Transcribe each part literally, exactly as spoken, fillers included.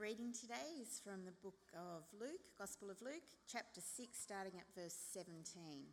reading today is from the book of Luke, Gospel of Luke, chapter six, starting at verse seventeen.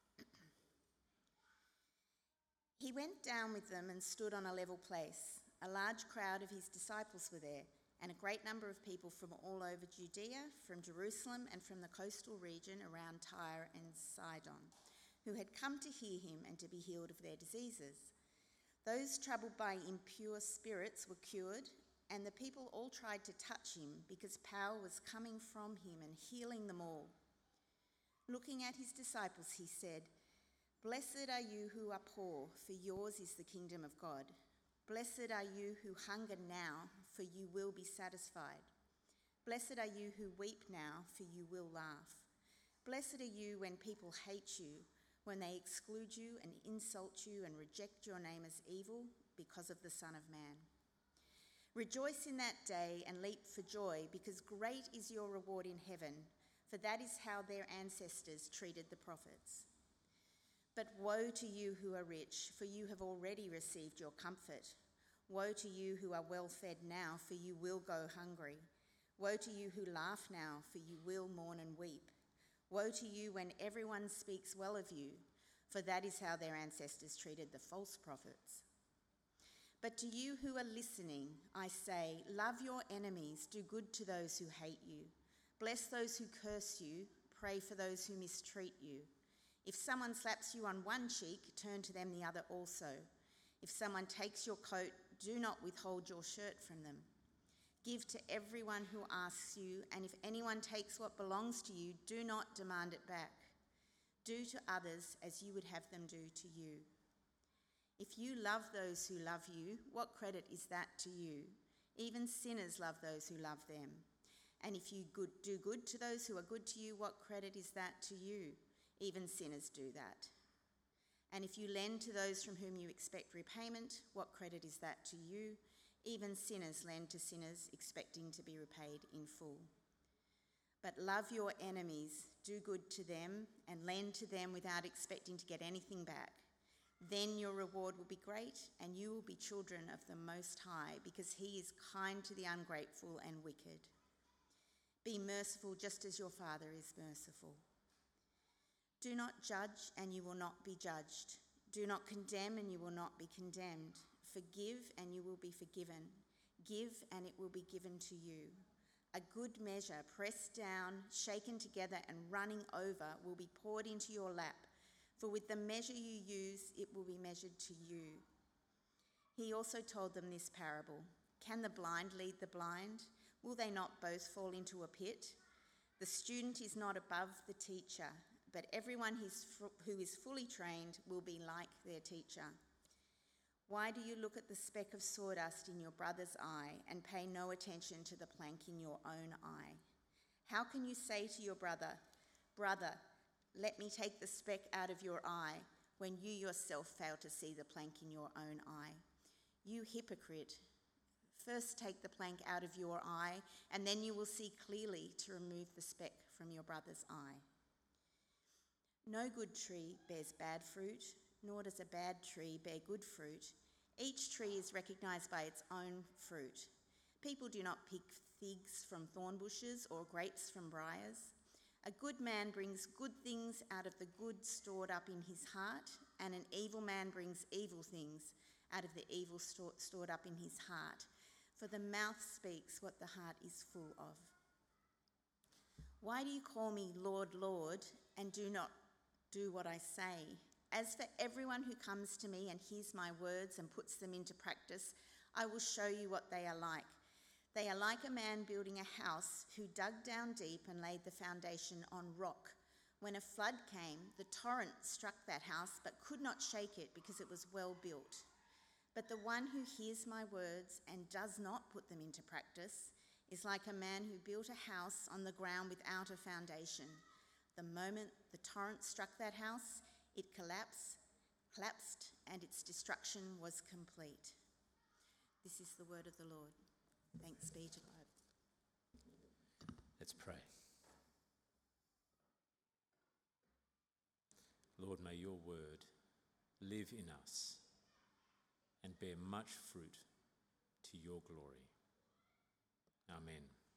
He went down with them and stood on a level place. A large crowd of his disciples were there, and a great number of people from all over Judea, from Jerusalem and from the coastal region around Tyre and Sidon, who had come to hear him and to be healed of their diseases. Those troubled by impure spirits were cured, and the people all tried to touch him because power was coming from him and healing them all. Looking at his disciples, he said, "Blessed are you who are poor, for yours is the kingdom of God. Blessed are you who hunger now, for you will be satisfied. Blessed are you who weep now, for you will laugh. Blessed are you when people hate you, when they exclude you and insult you and reject your name as evil because of the Son of Man. Rejoice in that day and leap for joy, because great is your reward in heaven, for that is how their ancestors treated the prophets. But woe to you who are rich, for you have already received your comfort. Woe to you who are well fed now, for you will go hungry. Woe to you who laugh now, for you will mourn and weep. Woe to you when everyone speaks well of you, for that is how their ancestors treated the false prophets. But to you who are listening, I say, love your enemies, do good to those who hate you. Bless those who curse you, pray for those who mistreat you. If someone slaps you on one cheek, turn to them the other also. If someone takes your coat, do not withhold your shirt from them. Give to everyone who asks you, and if anyone takes what belongs to you, do not demand it back. Do to others as you would have them do to you. If you love those who love you, what credit is that to you? Even sinners love those who love them. And if you good, do good to those who are good to you, what credit is that to you? Even sinners do that. And if you lend to those from whom you expect repayment, what credit is that to you? Even sinners lend to sinners, expecting to be repaid in full. But love your enemies, do good to them, and lend to them without expecting to get anything back. Then your reward will be great, and you will be children of the Most High, because he is kind to the ungrateful and wicked. Be merciful just as your Father is merciful. Do not judge, and you will not be judged. Do not condemn, and you will not be condemned. Forgive, and you will be forgiven. Give, and it will be given to you. A good measure, pressed down, shaken together, and running over, will be poured into your lap. For with the measure you use, it will be measured to you." He also told them this parable. "Can the blind lead the blind? Will they not both fall into a pit? The student is not above the teacher, but everyone who is fully trained will be like their teacher. Why do you look at the speck of sawdust in your brother's eye and pay no attention to the plank in your own eye? How can you say to your brother, 'Brother, let me take the speck out of your eye,' when you yourself fail to see the plank in your own eye? You hypocrite, first take the plank out of your eye, and then you will see clearly to remove the speck from your brother's eye. No good tree bears bad fruit, nor does a bad tree bear good fruit. Each tree is recognized by its own fruit. People do not pick figs from thorn bushes or grapes from briars. A good man brings good things out of the good stored up in his heart, and an evil man brings evil things out of the evil sto- stored up in his heart. For the mouth speaks what the heart is full of. Why do you call me Lord, Lord, and do not do what I say? As for everyone who comes to me and hears my words and puts them into practice, I will show you what they are like. They are like a man building a house who dug down deep and laid the foundation on rock. When a flood came, the torrent struck that house but could not shake it because it was well built. But the one who hears my words and does not put them into practice is like a man who built a house on the ground without a foundation. The moment the torrent struck that house, it collapsed, collapsed, and its destruction was complete." This is the word of the Lord. Thanks be to God. Let's pray. Lord, may your word live in us and bear much fruit to your glory. Amen.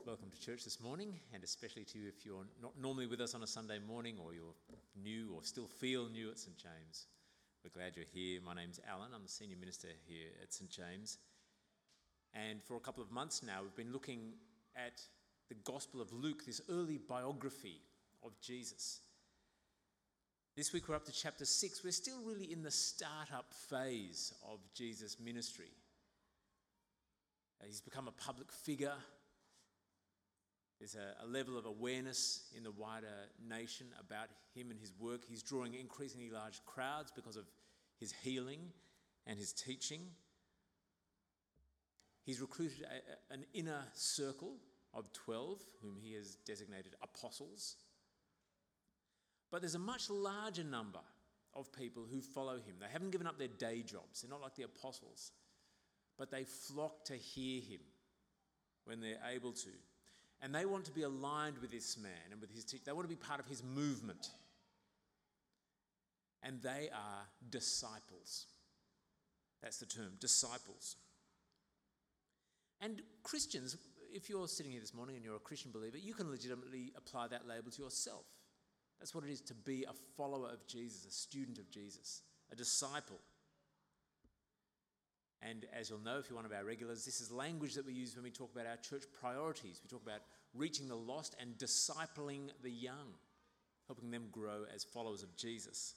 Welcome to church this morning, and especially to you if you're not normally with us on a Sunday morning, or you're new or still feel new at St James. We're glad you're here. My name's Alan. I'm the senior minister here at St James. And for a couple of months now, we've been looking at the Gospel of Luke, this early biography of Jesus. This week we're up to chapter six. We're still really in the start-up phase of Jesus' ministry. He's become a public figure. There's a, a level of awareness in the wider nation about him and his work. He's drawing increasingly large crowds because of his healing and his teaching. He's recruited a, a, an inner circle of twelve, whom he has designated apostles. But there's a much larger number of people who follow him. They haven't given up their day jobs. They're not like the apostles. But they flock to hear him when they're able to. And they want to be aligned with this man and with his teaching. They want to be part of his movement. And they are disciples. That's the term, disciples. And Christians, if you're sitting here this morning and you're a Christian believer, you can legitimately apply that label to yourself. That's what it is to be a follower of Jesus, a student of Jesus, a disciple. And as you'll know if you're one of our regulars, this is language that we use when we talk about our church priorities. We talk about reaching the lost and discipling the young, helping them grow as followers of Jesus.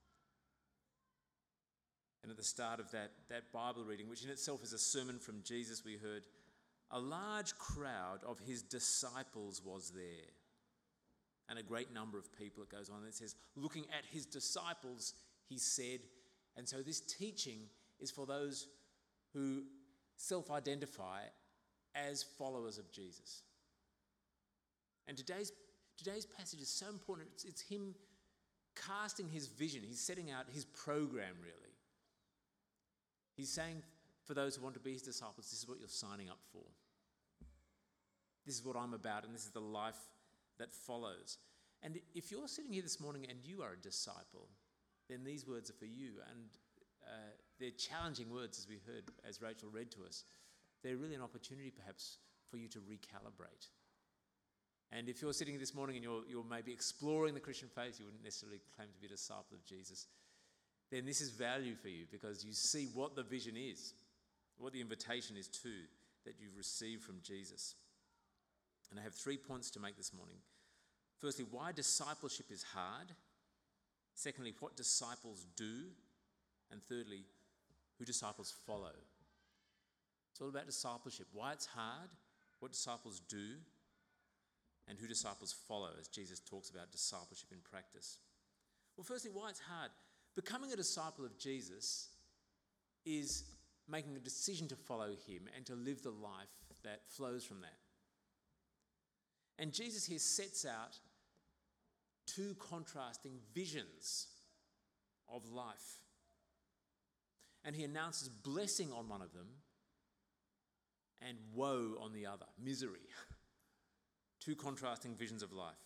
And at the start of that, that Bible reading, which in itself is a sermon from Jesus, we heard, a large crowd of his disciples was there. And a great number of people, it goes on, and it says, looking at his disciples, he said. And so this teaching is for those who self-identify as followers of Jesus. And today's, today's passage is so important. It's, it's him casting his vision. He's setting out his program, really. He's saying for those who want to be his disciples, this is what you're signing up for. This is what I'm about, and this is the life that follows. And if you're sitting here this morning and you are a disciple, then these words are for you. And uh, they're challenging words, as we heard, as Rachel read to us. They're really an opportunity, perhaps, for you to recalibrate. And if you're sitting here this morning and you're, you're maybe exploring the Christian faith, you wouldn't necessarily claim to be a disciple of Jesus, then this is value for you because you see what the vision is, what the invitation is to that you've received from Jesus. And I have three points to make this morning. Firstly, why discipleship is hard. Secondly, what disciples do. And thirdly, who disciples follow. It's all about discipleship. Why it's hard, what disciples do, and who disciples follow, as Jesus talks about discipleship in practice. Well, firstly, why it's hard. Becoming a disciple of Jesus is making a decision to follow him and to live the life that flows from that. And Jesus here sets out two contrasting visions of life. And he announces blessing on one of them and woe on the other, misery. Two contrasting visions of life.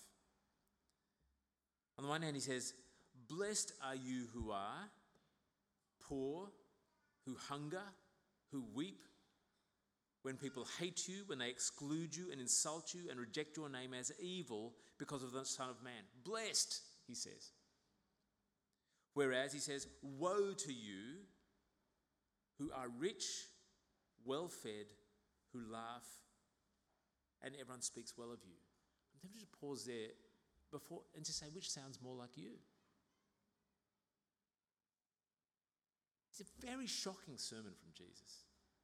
On the one hand, he says, blessed are you who are poor, who hunger, who weep, when people hate you, when they exclude you and insult you and reject your name as evil because of the Son of Man. Blessed, he says. Whereas he says, woe to you who are rich, well-fed, who laugh, and everyone speaks well of you. I'm tempted to pause there before and to say, which sounds more like you? It's a very shocking sermon from Jesus.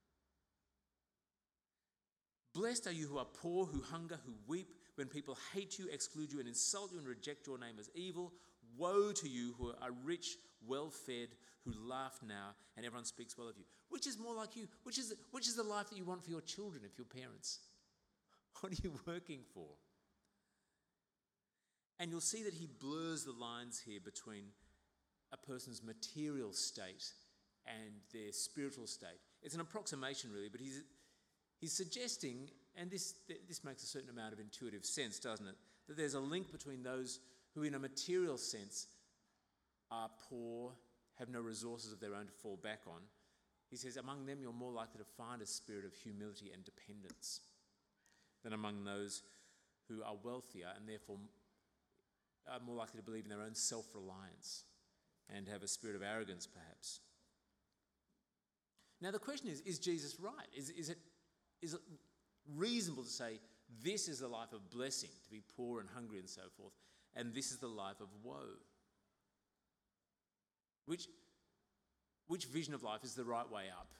Blessed are you who are poor, who hunger, who weep, when people hate you, exclude you, and insult you and reject your name as evil. Woe to you who are rich, well-fed, who laugh now, and everyone speaks well of you. Which is more like you? Which is, which is the life that you want for your children, if you're parents? What are you working for? And you'll see that he blurs the lines here between a person's material state and their spiritual state. It's an approximation, really, but he's he's suggesting, and this this makes a certain amount of intuitive sense, doesn't it, that there's a link between those who, in a material sense, are poor, have no resources of their own to fall back on. He says, among them, you're more likely to find a spirit of humility and dependence. than among those who are wealthier and therefore are more likely to believe in their own self-reliance and have a spirit of arrogance, perhaps. Now, the question is, is Jesus right? Is, is, it, is it reasonable to say this is the life of blessing, to be poor and hungry and so forth, and this is the life of woe? Which, which vision of life is the right way up?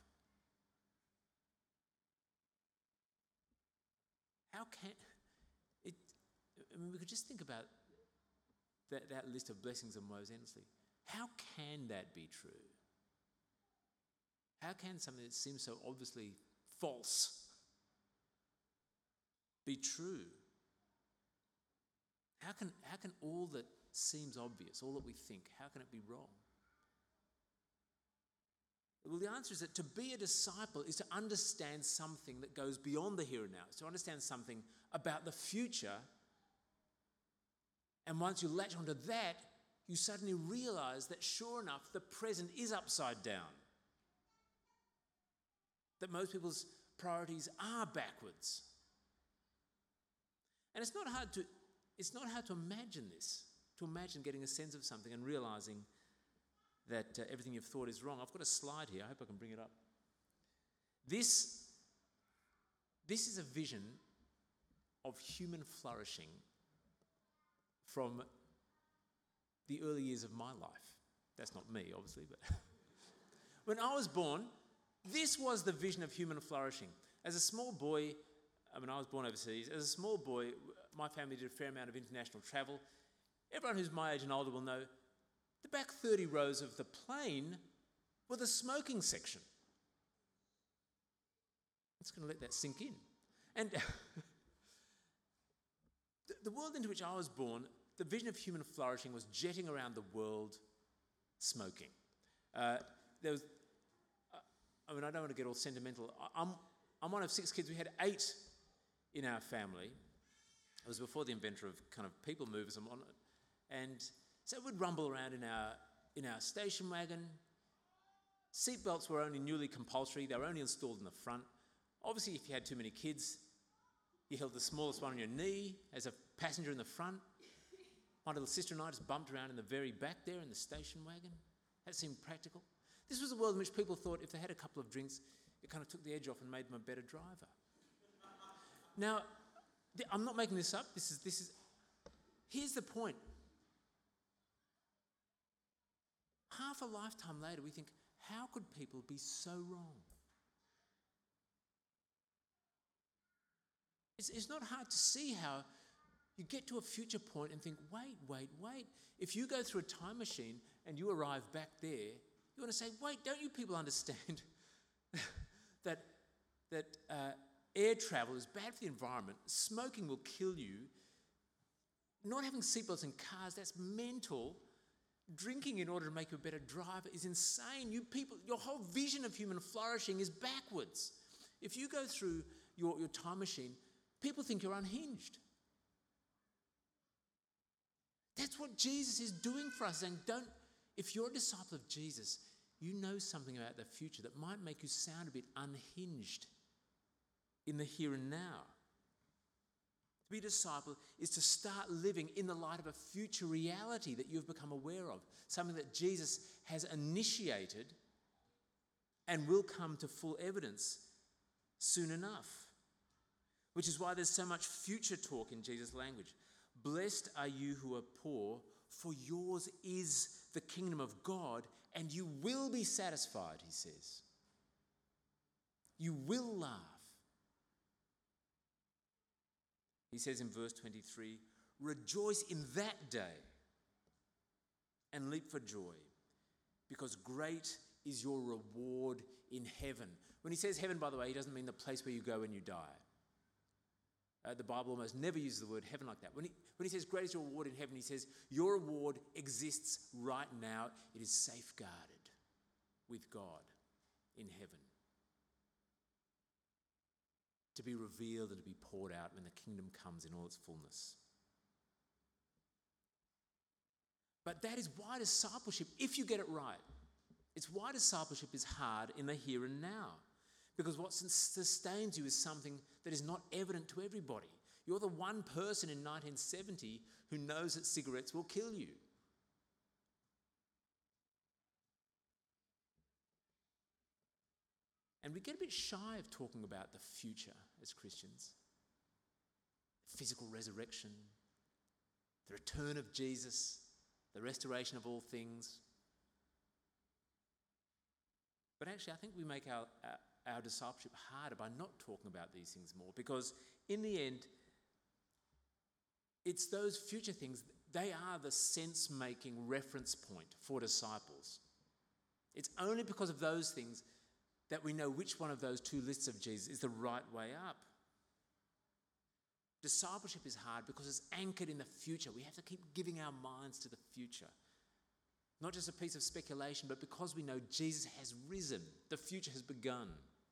How can it? I mean, we could just think about that, that list of blessings and woes endlessly. How can that be true? How can something that seems so obviously false be true? How can, how can all that seems obvious, all that we think, how can it be wrong? Well, the answer is that to be a disciple is to understand something that goes beyond the here and now. It's to understand something about the future. And once you latch onto that, you suddenly realize that sure enough, the present is upside down. That most people's priorities are backwards. And it's not hard to, it's not hard to imagine this, to imagine getting a sense of something and realizing that uh, everything you've thought is wrong. I've got a slide here. I hope I can bring it up. This, this is a vision of human flourishing from the early years of my life. That's not me, obviously, but when I was born, this was the vision of human flourishing. As a small boy, I mean, I was born overseas. As a small boy, my family did a fair amount of international travel. Everyone who's my age and older will know the back thirty rows of the plane were the smoking section. I'm just going to let that sink in. And the world into which I was born, the vision of human flourishing was jetting around the world smoking. Uh, there was, uh, I mean, I don't want to get all sentimental. I, I'm, I'm one of six kids. We had eight in our family. It was before the inventor of kind of people movers and whatnot. And so we'd rumble around in our in our station wagon. Seatbelts were only newly compulsory. They were only installed in the front. Obviously, if you had too many kids, you held the smallest one on your knee as a passenger in the front. My little sister and I just bumped around in the very back there in the station wagon. That seemed practical. This was a world in which people thought if they had a couple of drinks, it kind of took the edge off and made them a better driver. Now, th- I'm not making this up. This is this is. Here's the point. Half a lifetime later, we think, how could people be so wrong? It's, it's not hard to see how you get to a future point and think, wait, wait, wait. If you go through a time machine and you arrive back there, you want to say, wait, don't you people understand that, that uh, air travel is bad for the environment, smoking will kill you, not having seatbelts in cars, that's mental. Drinking in order to make you a better driver is insane. You people, your whole vision of human flourishing is backwards. If you go through your, your time machine, people think you're unhinged. That's what Jesus is doing for us, saying, don't, if you're a disciple of Jesus, you know something about the future that might make you sound a bit unhinged in the here and now. To be a disciple is to start living in the light of a future reality that you've become aware of, something that Jesus has initiated and will come to full evidence soon enough. Which is why there's so much future talk in Jesus' language. Blessed are you who are poor, for yours is the kingdom of God, and you will be satisfied, he says. You will laugh. He says in verse twenty-three, rejoice in that day and leap for joy, because great is your reward in heaven. When he says heaven, by the way, he doesn't mean the place where you go when you die. Uh, the Bible almost never uses the word heaven like that. When he, when he says great is your reward in heaven, he says your reward exists right now. It is safeguarded with God in heaven, to be revealed and to be poured out when the kingdom comes in all its fullness. But that is why discipleship, if you get it right, it's why discipleship is hard in the here and now. Because what sustains you is something that is not evident to everybody. You're the one person in nineteen seventy who knows that cigarettes will kill you. And we get a bit shy of talking about the future as Christians. Physical resurrection, the return of Jesus, the restoration of all things. But actually, I think we make our, our, our discipleship harder by not talking about these things more, because in the end, it's those future things, they are the sense-making reference point for disciples. It's only because of those things that we know which one of those two lists of Jesus is the right way up. Discipleship is hard because it's anchored in the future. We have to keep giving our minds to the future. Not just a piece of speculation, but because we know Jesus has risen, the future has begun.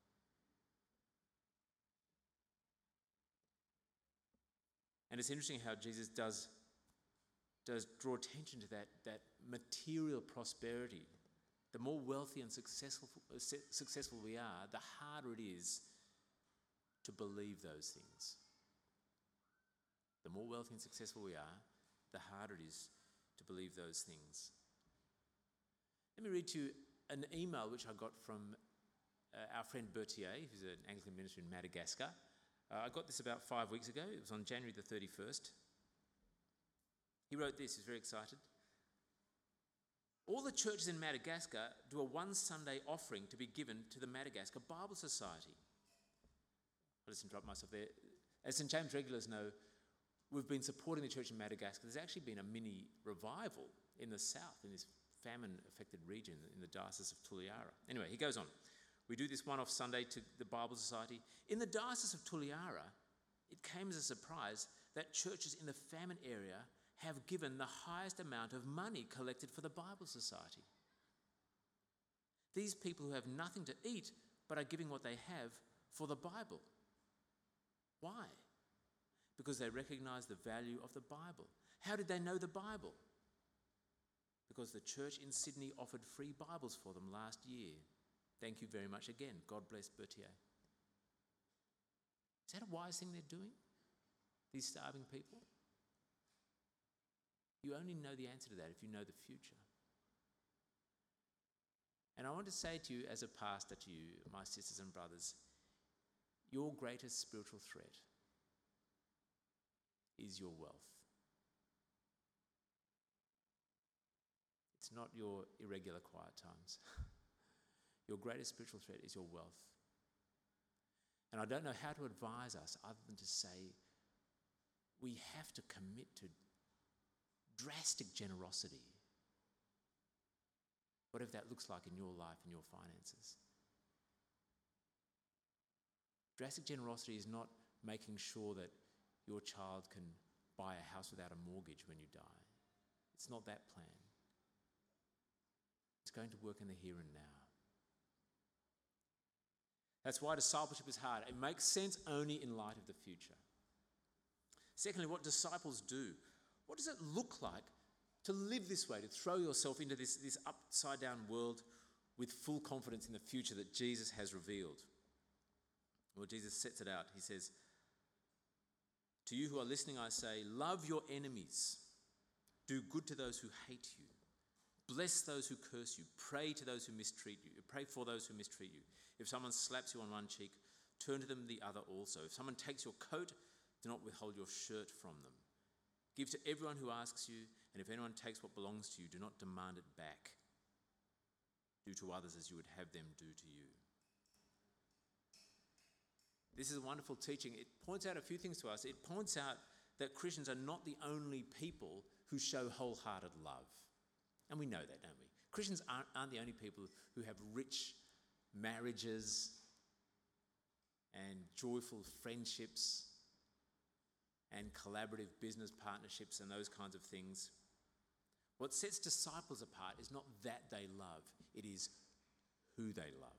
And it's interesting how Jesus does, does draw attention to that, that material prosperity. The more wealthy and successful, successful we are, the harder it is to believe those things. The more wealthy and successful we are, the harder it is to believe those things. Let me read to you an email which I got from uh, our friend Berthier, who's an Anglican minister in Madagascar. Uh, I got this about five weeks ago. It was on January the thirty-first. He wrote this, he's very excited. All the churches in Madagascar do a one Sunday offering to be given to the Madagascar Bible Society. I'll just interrupt myself there. As Saint James regulars know, we've been supporting the church in Madagascar. There's actually been a mini revival in the south, in this famine-affected region, in the Diocese of Toliara. Anyway, he goes on. We do this one-off Sunday to the Bible Society. In the Diocese of Toliara, it came as a surprise that churches in the famine area have given the highest amount of money collected for the Bible Society. These people who have nothing to eat but are giving what they have for the Bible. Why? Because they recognize the value of the Bible. How did they know the Bible? Because the church in Sydney offered free Bibles for them last year. Thank you very much again. God bless Berthier. Is that a wise thing they're doing? These starving people? You only know the answer to that if you know the future. And I want to say to you as a pastor, to you, my sisters and brothers, your greatest spiritual threat is your wealth. It's not your irregular quiet times. Your greatest spiritual threat is your wealth. And I don't know how to advise us other than to say we have to commit to drastic generosity, whatever that looks like in your life and your finances. Drastic generosity is not making sure that your child can buy a house without a mortgage when you die. It's not that plan. It's going to work in the here and now. That's why discipleship is hard. It makes sense only in light of the future. Secondly, what disciples do. What does it look like to live this way, to throw yourself into this, this upside-down world with full confidence in the future that Jesus has revealed? Well, Jesus sets it out. He says, to you who are listening, I say, love your enemies. Do good to those who hate you. Bless those who curse you. Pray to those who mistreat you. Pray for those who mistreat you. If someone slaps you on one cheek, turn to them the other also. If someone takes your coat, do not withhold your shirt from them. Give to everyone who asks you, and if anyone takes what belongs to you, do not demand it back. Do to others as you would have them do to you. This is a wonderful teaching. It points out a few things to us. It points out that Christians are not the only people who show wholehearted love. And we know that, don't we? Christians aren't, aren't the only people who have rich marriages and joyful friendships and collaborative business partnerships and those kinds of things. What sets disciples apart is not that they love, it is who they love.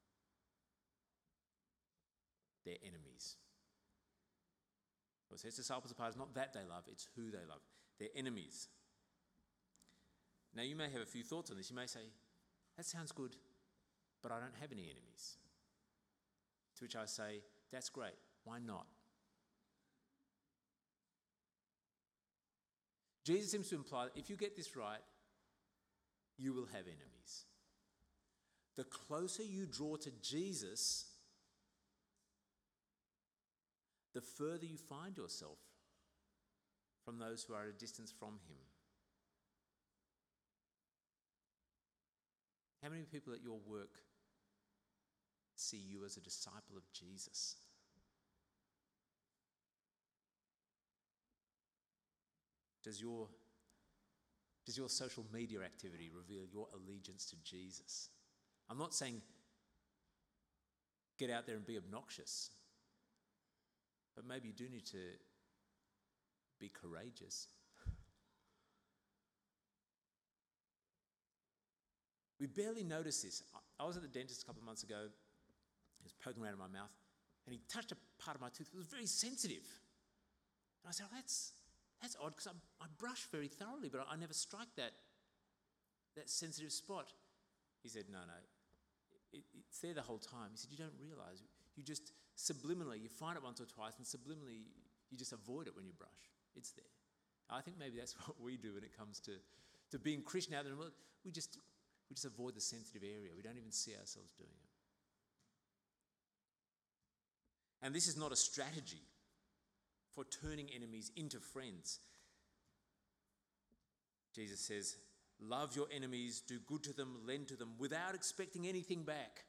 Their enemies. What sets disciples apart is not that they love, it's who they love. Their enemies. Now you may have a few thoughts on this. You may say, that sounds good, but I don't have any enemies. To which I say, that's great. Why not? Jesus seems to imply that if you get this right, you will have enemies. The closer you draw to Jesus, the further you find yourself from those who are at a distance from him. How many people at your work see you as a disciple of Jesus? Does your, does your social media activity reveal your allegiance to Jesus? I'm not saying get out there and be obnoxious, but maybe you do need to be courageous. We barely notice this. I was at the dentist a couple of months ago. He was poking around in my mouth, and he touched a part of my tooth that was very sensitive. And I said, oh, that's, that's odd, because I, I brush very thoroughly, but I, I never strike that, that sensitive spot. He said, no, no, it, it's there the whole time. He said, you don't realise. You just subliminally, you find it once or twice, and subliminally, you just avoid it when you brush. It's there. I think maybe that's what we do when it comes to, to being Christian out there in the world. We just, we just avoid the sensitive area. We don't even see ourselves doing it. And this is not a strategy for turning enemies into friends. Jesus says, love your enemies, do good to them, lend to them, without expecting anything back.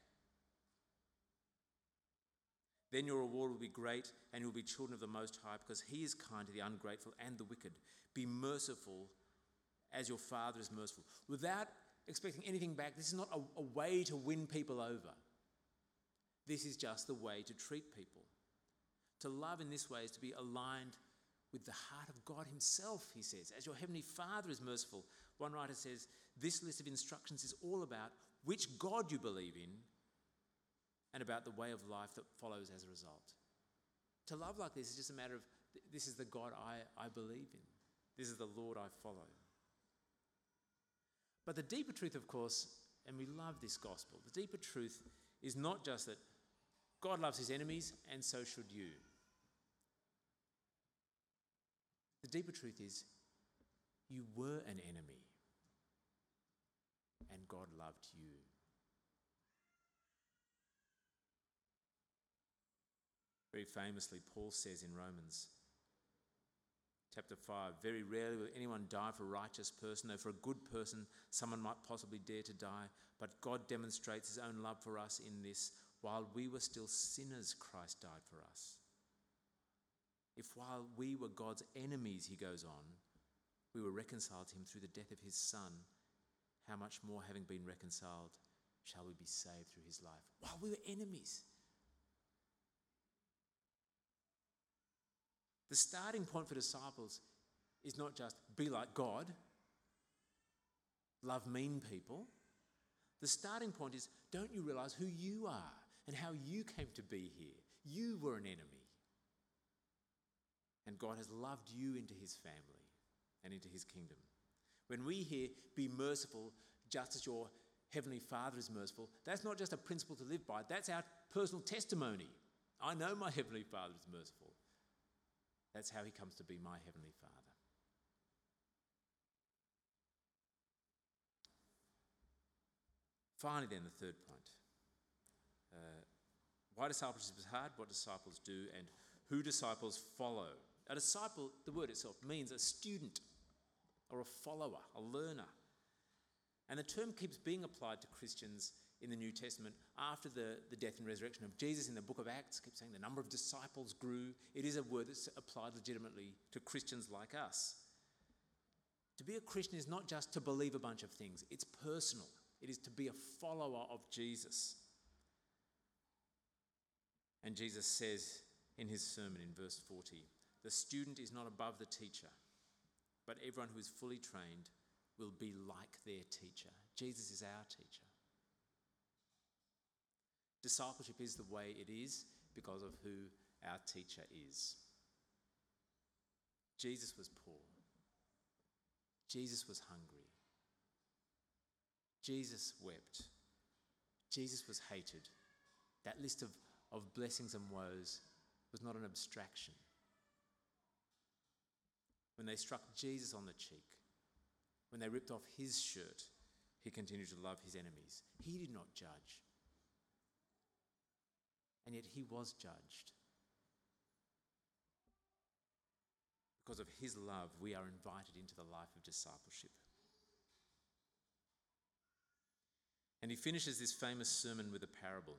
Then your reward will be great, and you'll be children of the Most High, because he is kind to the ungrateful and the wicked. Be merciful as your Father is merciful. Without expecting anything back, this is not a, a way to win people over. This is just the way to treat people. To love in this way is to be aligned with the heart of God himself, he says. As your heavenly Father is merciful. One writer says, this list of instructions is all about which God you believe in and about the way of life that follows as a result. To love like this is just a matter of, this is the God I, I believe in. This is the Lord I follow. But the deeper truth, of course, and we love this gospel, the deeper truth is not just that God loves his enemies, and so should you. The deeper truth is, you were an enemy, and God loved you. Very famously, Paul says in Romans chapter five, very rarely will anyone die for a righteous person, though for a good person someone might possibly dare to die. But God demonstrates his own love for us in this: while we were still sinners, Christ died for us. If while we were God's enemies, he goes on, we were reconciled to him through the death of his Son, how much more, having been reconciled, shall we be saved through his life? While we were enemies. The starting point for disciples is not just be like God, love mean people. The starting point is, don't you realise who you are and how you came to be here? You were an enemy. And God has loved you into his family and into his kingdom. When we hear, be merciful just as your heavenly Father is merciful, that's not just a principle to live by. That's our personal testimony. I know my heavenly Father is merciful. That's how he comes to be my heavenly Father. Finally then, the third point. Uh, why discipleship is hard, what disciples do, and who disciples follow. A disciple, the word itself, means a student or a follower, a learner. And the term keeps being applied to Christians in the New Testament after the, the death and resurrection of Jesus. In the book of Acts, keeps saying the number of disciples grew. It is a word that's applied legitimately to Christians like us. To be a Christian is not just to believe a bunch of things. It's personal. It is to be a follower of Jesus. And Jesus says in his sermon in verse forty, the student is not above the teacher, but everyone who is fully trained will be like their teacher. Jesus is our teacher. Discipleship is the way it is because of who our teacher is. Jesus was poor. Jesus was hungry. Jesus wept. Jesus was hated. That list of of blessings and woes was not an abstraction. When they struck Jesus on the cheek, when they ripped off his shirt, he continued to love his enemies. He did not judge. And yet he was judged. Because of his love, we are invited into the life of discipleship. And he finishes this famous sermon with a parable.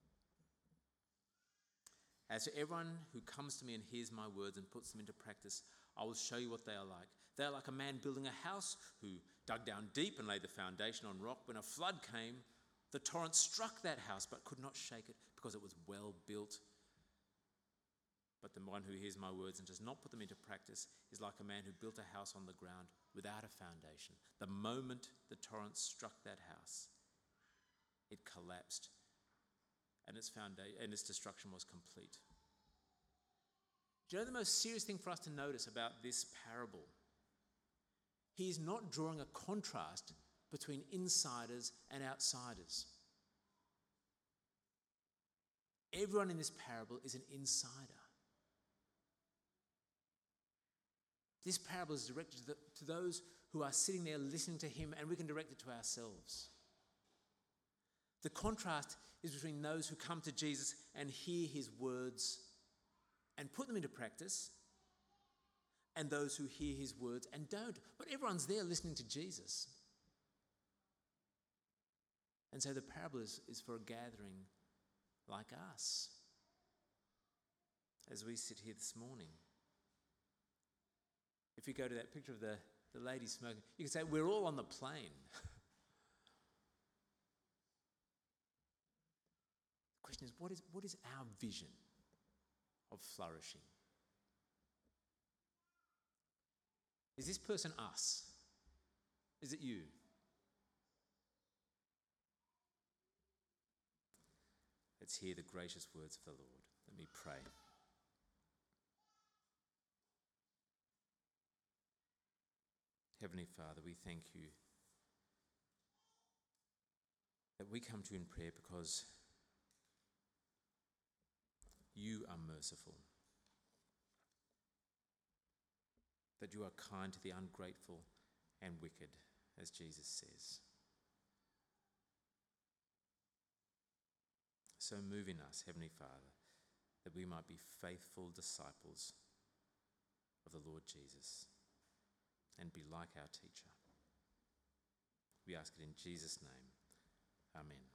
As to everyone who comes to me and hears my words and puts them into practice, I will show you what they are like. They are like a man building a house who dug down deep and laid the foundation on rock. When a flood came, the torrent struck that house but could not shake it because it was well built. But the one who hears my words and does not put them into practice is like a man who built a house on the ground without a foundation. The moment the torrent struck that house, it collapsed, and its foundation and its destruction was complete. Do you know the most serious thing for us to notice about this parable? He is not drawing a contrast between insiders and outsiders. Everyone in this parable is an insider. This parable is directed to, the, to those who are sitting there listening to him, and we can direct it to ourselves. The contrast is between those who come to Jesus and hear his words and put them into practice, and those who hear his words and don't. But everyone's there listening to Jesus. And so the parable is, is for a gathering like us, as we sit here this morning. If you go to that picture of the, the lady smoking, you can say, we're all on the plane. The question is, what is, what is our vision of flourishing? Is this person us? Is it you? Let's hear the gracious words of the Lord. Let me pray. Heavenly Father, we thank you that we come to you in prayer because you are merciful, that you are kind to the ungrateful and wicked, as Jesus says. So move in us, Heavenly Father, that we might be faithful disciples of the Lord Jesus and be like our teacher. We ask it in Jesus' name. Amen.